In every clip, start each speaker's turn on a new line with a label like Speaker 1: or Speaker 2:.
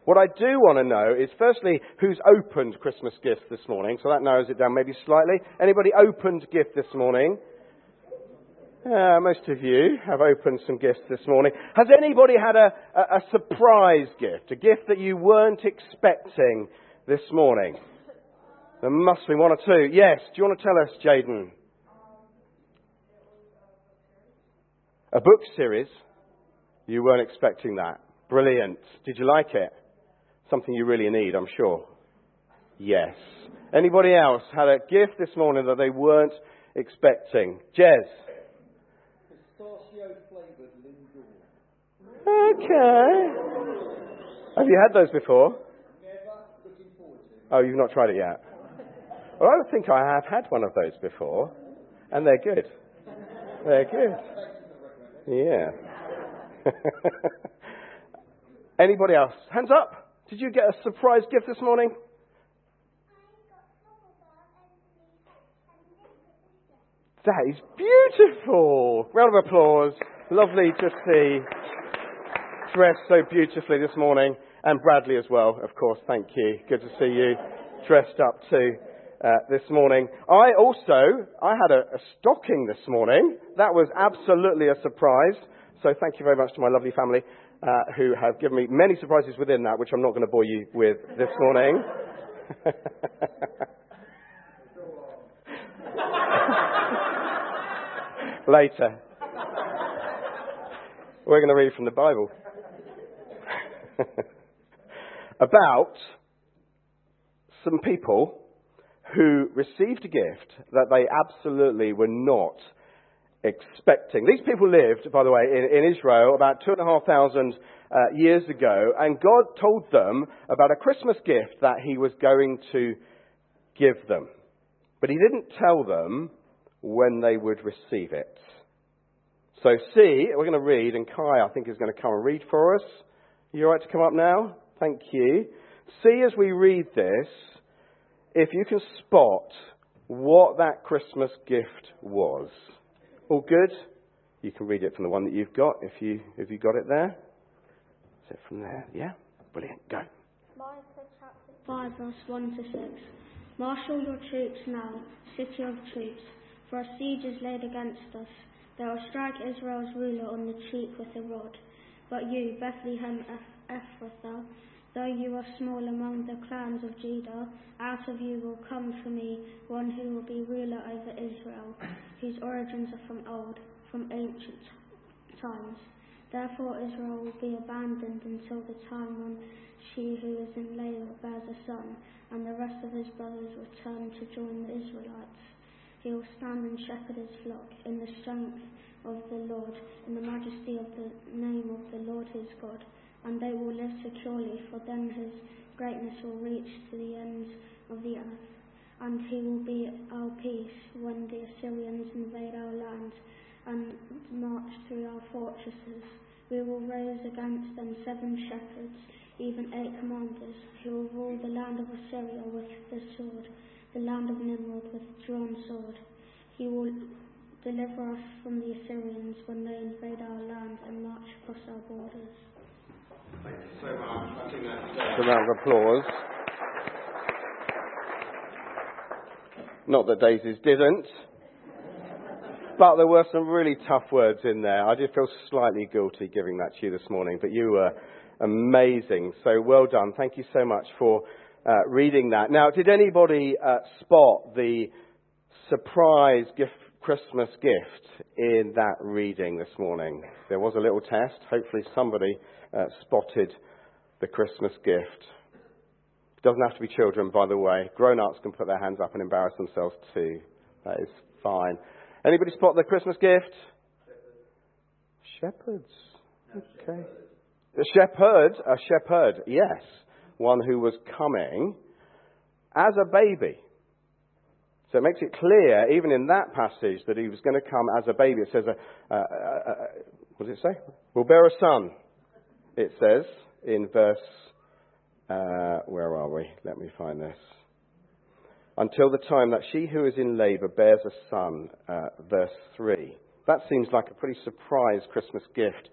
Speaker 1: What I do want to know is, firstly, who's opened Christmas gifts this morning? So that narrows it down maybe slightly. Anybody opened gift this morning? Most of you have opened some gifts this morning. Has anybody had a surprise gift? A gift that you weren't expecting this morning? There must be one or two. Yes, do you want to tell us, Jaden? A book series? You weren't expecting that. Brilliant. Did you like it? Something you really need, I'm sure. Yes. Anybody else had a gift this morning that they weren't expecting? Jez?
Speaker 2: Pistachio-flavoured Lindor.
Speaker 1: Okay. Have you had those before?
Speaker 2: Never. Looking forward to it.
Speaker 1: Oh, you've not tried it yet? Well, I think I have had one of those before. And they're good. They're good. Yeah. Anybody else? Hands up. Did you get a surprise gift this morning? That is beautiful. Round of applause. Lovely to see. Dressed so beautifully this morning. And Bradley as well, of course. Thank you. Good to see you dressed up too this morning. I had a stocking this morning. That was absolutely a surprise. So thank you very much to my lovely family who have given me many surprises within that, which I'm not going to bore you with this morning. Later. We're going to read from the Bible. About some people who received a gift that they absolutely were not expecting. These people lived, by the way, in Israel about 2,500 years ago, and God told them about a Christmas gift that he was going to give them. But he didn't tell them when they would receive it. So we're going to read, and Kai, I think, is going to come and read for us. Are you all right to come up now? Thank you. See, as we read this, if you can spot what that Christmas gift was. All good? You can read it from the one that you've got, if you got it there. Is it from there? Yeah? Brilliant. Go.
Speaker 3: Micah chapter 5, verse 1 to 6. Marshal your troops now, city of troops, for a siege is laid against us. They will strike Israel's ruler on the cheek with a rod. But you, Bethlehem Ephrathah, though you are small among the clans of Judah, out of you will come for me one who will be ruler over Israel, whose origins are from old, from ancient times. Therefore Israel will be abandoned until the time when she who is in labour bears a son, and the rest of his brothers return to join the Israelites. He will stand and shepherd his flock in the strength of the Lord, in the majesty of the name of the Lord his God. And they will live securely, for then his greatness will reach to the ends of the earth. And he will be our peace when the Assyrians invade our land and march through our fortresses. We will raise against them 7 shepherds, even 8 commanders, who will rule the land of Assyria with the sword, the land of Nimrod with drawn sword. He will deliver us from the Assyrians when they invade our land and march across our borders.
Speaker 1: Thank you so much. I think that's a round of applause. Not that Daisy's didn't, but there were some really tough words in there. I did feel slightly guilty giving that to you this morning, but you were amazing. So well done. Thank you so much for reading that. Now, did anybody spot the surprise Christmas gift in that reading this morning? There was a little test. Hopefully somebody spotted the Christmas gift. It doesn't have to be children, by the way. Grown-ups can put their hands up and embarrass themselves too. That is fine. Anybody spot the Christmas gift? Shepherds. Okay. A shepherd, yes. One who was coming as a baby. So it makes it clear, even in that passage, that he was going to come as a baby. It says, what does it say? We'll bear a son, it says in verse, where are we? Let me find this. Until the time that she who is in labour bears a son, verse 3. That seems like a pretty surprise Christmas gift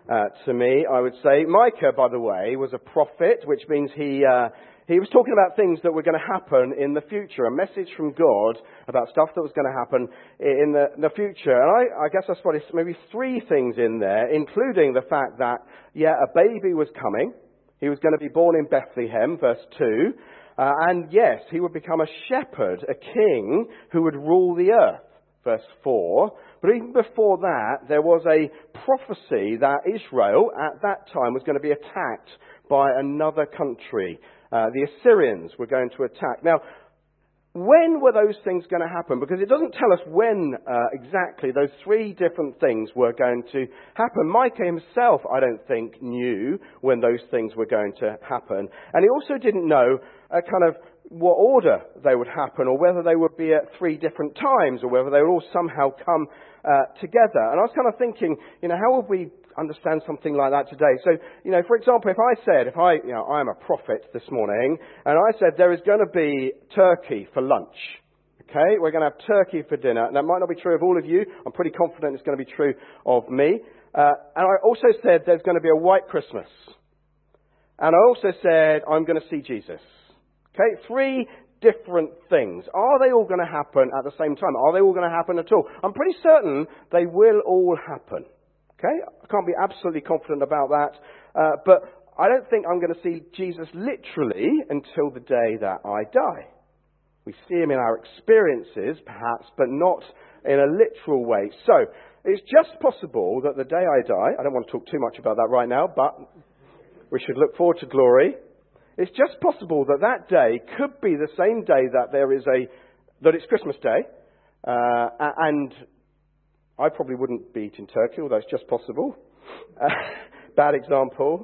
Speaker 1: to me, I would say. Micah, by the way, was a prophet, which means he was talking about things that were going to happen in the future, a message from God about stuff that was going to happen in the future. And I guess I spotted maybe three things in there, including the fact that, a baby was coming. He was going to be born in Bethlehem, verse 2. And yes, he would become a shepherd, a king who would rule the earth, verse 4. But even before that, there was a prophecy that Israel at that time was going to be attacked by another country. The Assyrians were going to attack. Now, when were those things going to happen? Because it doesn't tell us when exactly those three different things were going to happen. Micah himself, I don't think, knew when those things were going to happen. And he also didn't know kind of what order they would happen, or whether they would be at three different times, or whether they would all somehow come together. And I was kind of thinking, how would we understand something like that today? So, for example, if I am a prophet this morning, and I said there is going to be turkey for lunch. Okay, we're going to have turkey for dinner. And that might not be true of all of you. I'm pretty confident it's going to be true of me. And I also said there's going to be a white Christmas. And I also said I'm going to see Jesus. Okay, three different things. Are they all going to happen at the same time? Are they all going to happen at all? I'm pretty certain they will all happen. Okay, I can't be absolutely confident about that. But I don't think I'm going to see Jesus literally until the day that I die. We see him in our experiences, perhaps, but not in a literal way. So, it's just possible that the day I die, I don't want to talk too much about that right now, but we should look forward to glory. It's just possible that that day could be the same day that that it's Christmas Day, and I probably wouldn't be eating turkey, although it's just possible. Bad example.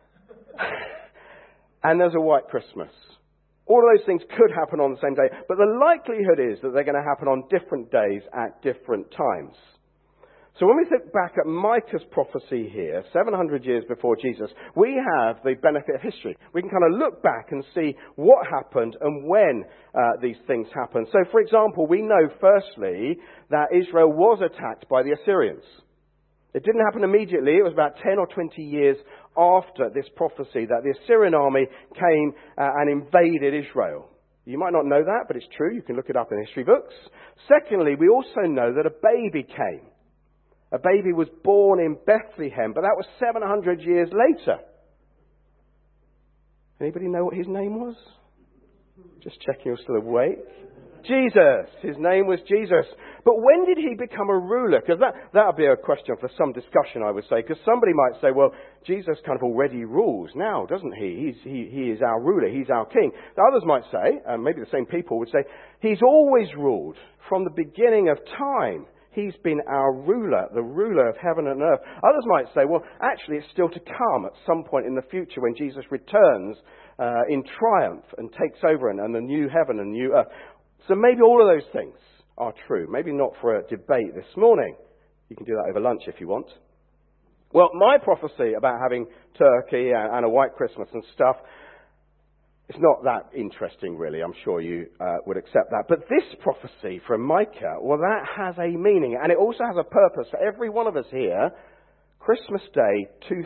Speaker 1: And there's a white Christmas. All of those things could happen on the same day, but the likelihood is that they're going to happen on different days at different times. So when we think back at Micah's prophecy here, 700 years before Jesus, we have the benefit of history. We can kind of look back and see what happened and when these things happened. So, for example, we know firstly that Israel was attacked by the Assyrians. It didn't happen immediately. It was about 10 or 20 years after this prophecy that the Assyrian army came and invaded Israel. You might not know that, but it's true. You can look it up in history books. Secondly, we also know that a baby came. A baby was born in Bethlehem, but that was 700 years later. Anybody know what his name was? Just checking you're still awake. Jesus. His name was Jesus. But when did he become a ruler? Because that would be a question for some discussion, I would say. Because somebody might say, well, Jesus kind of already rules now, doesn't he? He is our ruler. He's our king. The others might say, and maybe the same people would say, he's always ruled from the beginning of time. He's been our ruler, the ruler of heaven and earth. Others might say, well, actually it's still to come at some point in the future when Jesus returns in triumph and takes over and the new heaven and new earth. So maybe all of those things are true. Maybe not for a debate this morning. You can do that over lunch if you want. Well, my prophecy about having turkey and a white Christmas and stuff, it's not that interesting, really. I'm sure you would accept that. But this prophecy from Micah, well, that has a meaning. And it also has a purpose for every one of us here. Christmas Day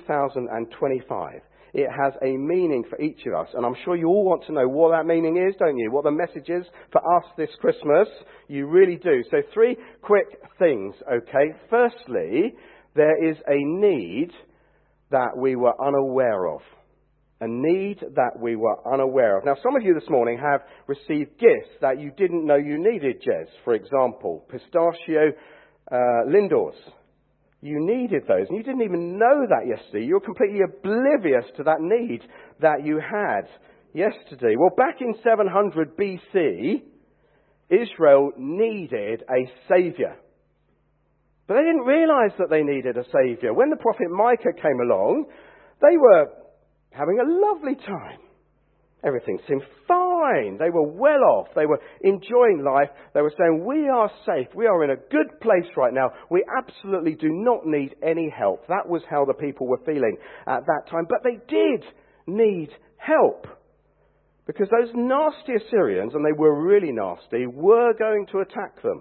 Speaker 1: 2025. It has a meaning for each of us. And I'm sure you all want to know what that meaning is, don't you? What the message is for us this Christmas. You really do. So 3 quick things, okay? Firstly, there is a need that we were unaware of. A need that we were unaware of. Now, some of you this morning have received gifts that you didn't know you needed, Jez. For example, pistachio Lindors. You needed those, and you didn't even know that yesterday. You were completely oblivious to that need that you had yesterday. Well, back in 700 BC, Israel needed a saviour. But they didn't realise that they needed a saviour. When the prophet Micah came along, they were having a lovely time. Everything seemed fine. They were well off. They were enjoying life. They were saying, we are safe. We are in a good place right now. We absolutely do not need any help. That was how the people were feeling at that time. But they did need help. Because those nasty Assyrians, and they were really nasty, were going to attack them.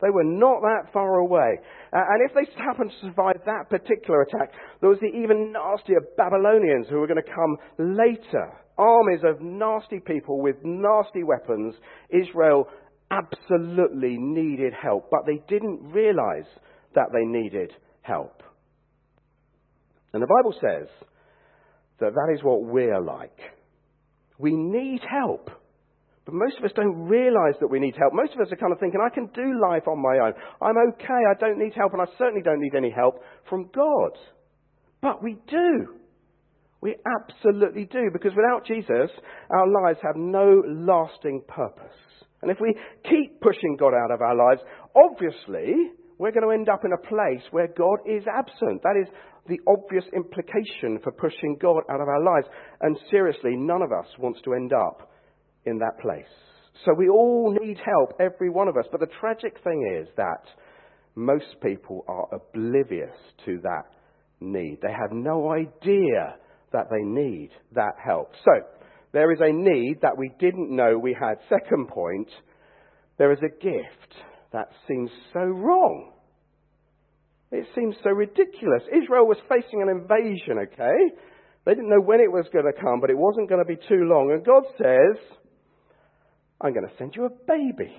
Speaker 1: They were not that far away. And if they happened to survive that particular attack, there was the even nastier Babylonians who were going to come later. Armies of nasty people with nasty weapons. Israel absolutely needed help, but they didn't realize that they needed help. And the Bible says that is what we're like. We need help. But most of us don't realize that we need help. Most of us are kind of thinking, I can do life on my own. I'm okay. I don't need help, and I certainly don't need any help from God. But we do. We absolutely do. Because without Jesus, our lives have no lasting purpose. And if we keep pushing God out of our lives, obviously, we're going to end up in a place where God is absent. That is the obvious implication for pushing God out of our lives. And seriously, none of us wants to end up in that place. So we all need help, every one of us. But the tragic thing is that most people are oblivious to that need. They have no idea that they need that help. So there is a need that we didn't know we had. Second point, there is a gift that seems so wrong. It seems so ridiculous. Israel was facing an invasion, okay? They didn't know when it was going to come, but it wasn't going to be too long. And God says, I'm going to send you a baby.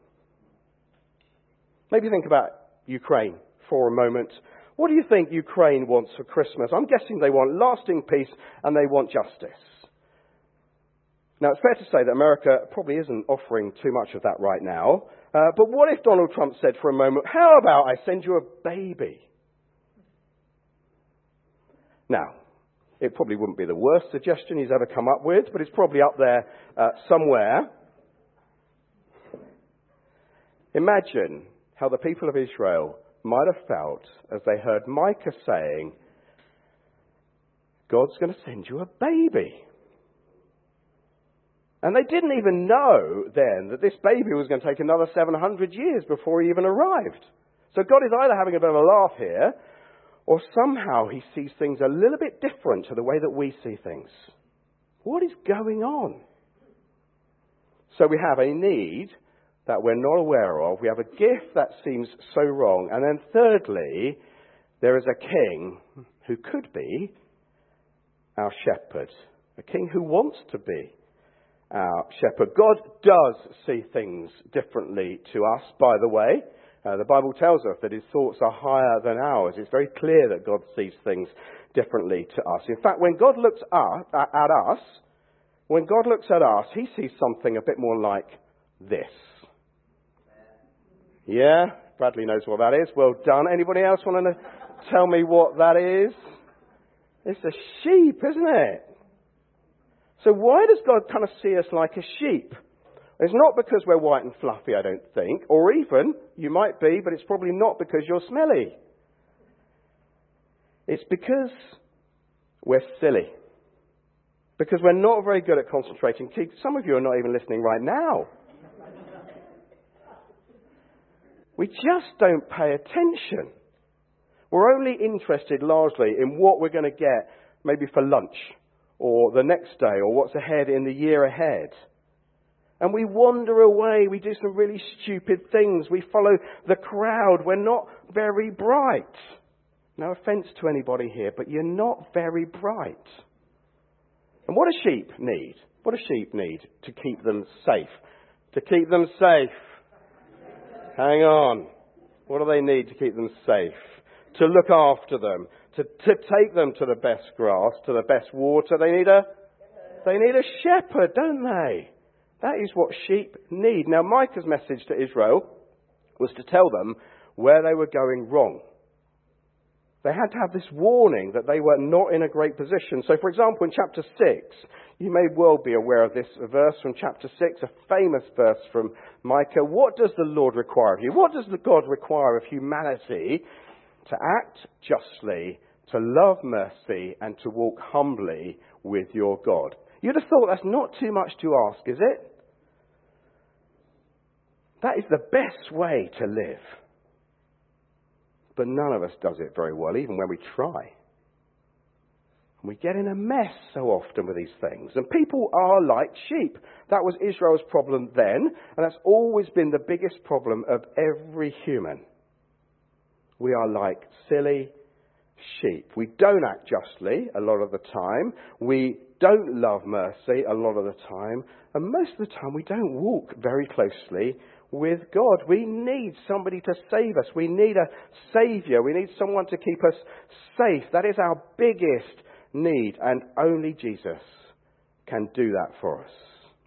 Speaker 1: Maybe think about Ukraine for a moment. What do you think Ukraine wants for Christmas? I'm guessing they want lasting peace and they want justice. Now, it's fair to say that America probably isn't offering too much of that right now. But what if Donald Trump said for a moment, how about I send you a baby? Now, it probably wouldn't be the worst suggestion he's ever come up with, but it's probably up there somewhere. Imagine how the people of Israel might have felt as they heard Micah saying, God's going to send you a baby. And they didn't even know then that this baby was going to take another 700 years before he even arrived. So God is either having a bit of a laugh here, or somehow he sees things a little bit different to the way that we see things. What is going on? So we have a need that we're not aware of. We have a gift that seems so wrong. And then thirdly, there is a king who could be our shepherd. A king who wants to be our shepherd. God does see things differently to us, by the way. The Bible tells us that his thoughts are higher than ours. It's very clear that God sees things differently to us. In fact, when God looks at us, he sees something a bit more like this. Yeah, Bradley knows what that is. Well done. Anybody else want to tell me what that is? It's a sheep, isn't it? So why does God kind of see us like a sheep? It's not because we're white and fluffy, I don't think. Or even, you might be, but it's probably not because you're smelly. It's because we're silly. Because we're not very good at concentrating. Some of you are not even listening right now. We just don't pay attention. We're only interested largely in what we're going to get maybe for lunch or the next day or what's ahead in the year ahead. And we wander away. We do some really stupid things. We follow the crowd. We're not very bright. No offense to anybody here, but you're not very bright. And what do sheep need? What do sheep need to keep them safe? To keep them safe. Hang on. What do they need to keep them safe? To look after them. To take them to the best grass, to the best water. They need a shepherd, don't they? That is what sheep need. Now, Micah's message to Israel was to tell them where they were going wrong. They had to have this warning that they were not in a great position. So, for example, in chapter 6, you may well be aware of this verse from chapter 6, a famous verse from Micah. What does the Lord require of you? What does the God require of humanity? To act justly, to love mercy, and to walk humbly with your God. You'd have thought that's not too much to ask, is it? That is the best way to live. But none of us does it very well, even when we try. We get in a mess so often with these things. And people are like sheep. That was Israel's problem then, and that's always been the biggest problem of every human. We are like silly sheep. We don't act justly a lot of the time. We don't love mercy a lot of the time. And most of the time we don't walk very closely with God. We need somebody to save us. We need a saviour. We need someone to keep us safe. That is our biggest need, and only Jesus can do that for us.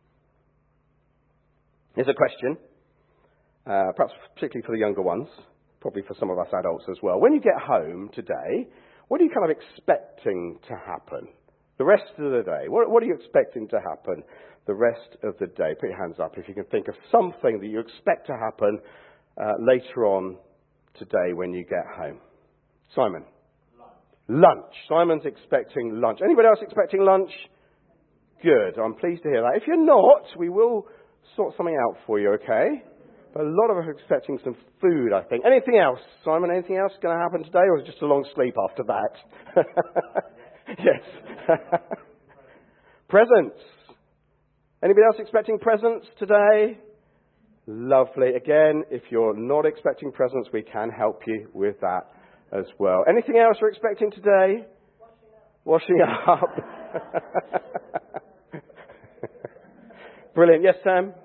Speaker 1: Here's a question, perhaps particularly for the younger ones, probably for some of us adults as well. When you get home today, what are you kind of expecting to happen the rest of the day? What are you expecting to happen the rest of the day? Put your hands up if you can think of something that you expect to happen later on today when you get home. Simon? Lunch. Simon's expecting lunch. Anybody else expecting lunch? Good. I'm pleased to hear that. If you're not, we will sort something out for you, okay? But a lot of us are expecting some food, I think. Anything else? Simon, anything else going to happen today, or is it just a long sleep after that? Yes. Presents. Anybody else expecting presents today? Lovely. Again, if you're not expecting presents, we can help you with that as well. Anything else you're expecting today? Washing up. Brilliant. Yes, Sam?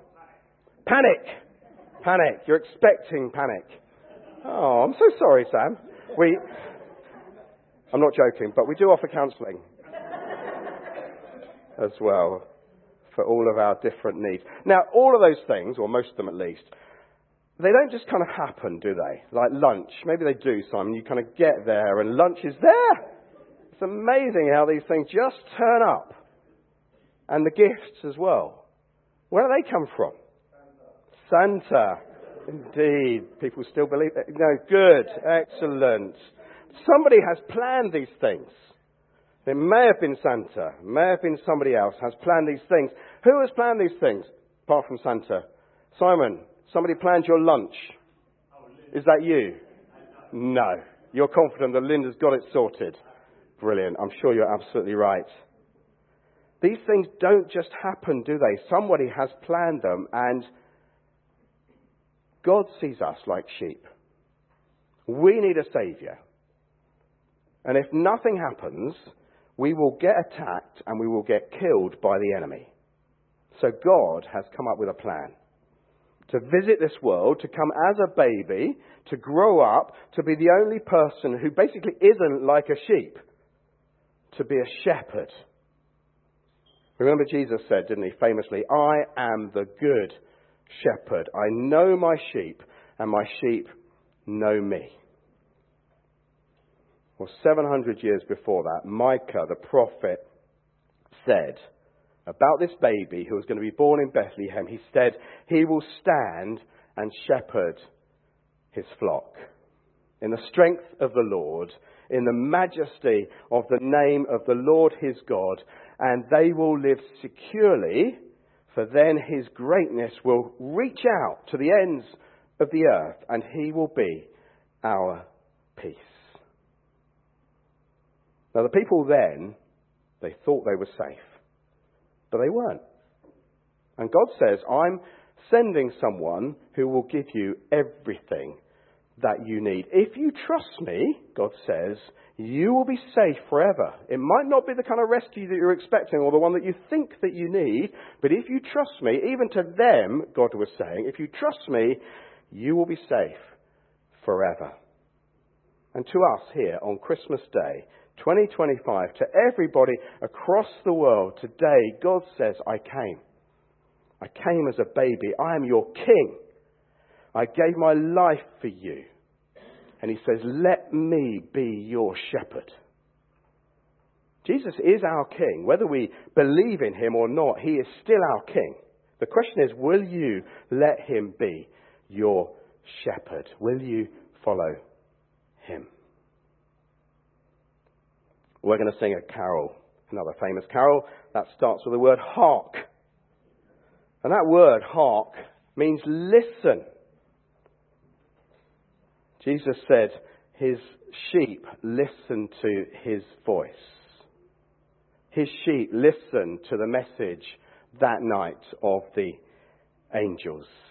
Speaker 1: Panic. You're expecting panic. Oh, I'm so sorry, Sam. I'm not joking, but we do offer counselling as well for all of our different needs. Now, all of those things, or most of them at least, they don't just kind of happen, do they? Like lunch. Maybe they do, Simon. You kind of get there and lunch is there. It's amazing how these things just turn up. And the gifts as well. Where do they come from? Santa. Indeed. People still believe that. No, good. Excellent. Somebody has planned these things. It may have been Santa. It may have been somebody else has planned these things. Who has planned these things apart from Santa? Simon, somebody planned your lunch. Is that you? No. You're confident that Linda's got it sorted. Brilliant. I'm sure you're absolutely right. These things don't just happen, do they? Somebody has planned them, and God sees us like sheep. We need a saviour. And if nothing happens, we will get attacked and we will get killed by the enemy. So God has come up with a plan to visit this world, to come as a baby, to grow up, to be the only person who basically isn't like a sheep, to be a shepherd. Remember Jesus said, didn't he, famously, I am the good shepherd. I know my sheep and my sheep know me. Well, 700 years before that, Micah, the prophet, said about this baby who was going to be born in Bethlehem, he said, he will stand and shepherd his flock in the strength of the Lord, in the majesty of the name of the Lord his God, and they will live securely, for then his greatness will reach out to the ends of the earth, and he will be our peace. Now, the people then, they thought they were safe, but they weren't. And God says, I'm sending someone who will give you everything that you need. If you trust me, God says, you will be safe forever. It might not be the kind of rescue that you're expecting or the one that you think that you need, but if you trust me, even to them, God was saying, if you trust me, you will be safe forever. And to us here on Christmas Day, 2025, to everybody across the world today, God says, I came. I came as a baby. I am your king. I gave my life for you. And he says, let me be your shepherd. Jesus is our king. Whether we believe in him or not, he is still our king. The question is, will you let him be your shepherd? Will you follow him? We're going to sing a carol, another famous carol, that starts with the word hark. And that word, hark, means listen. Jesus said his sheep listen to his voice. his sheep listen to the message that night of the angels.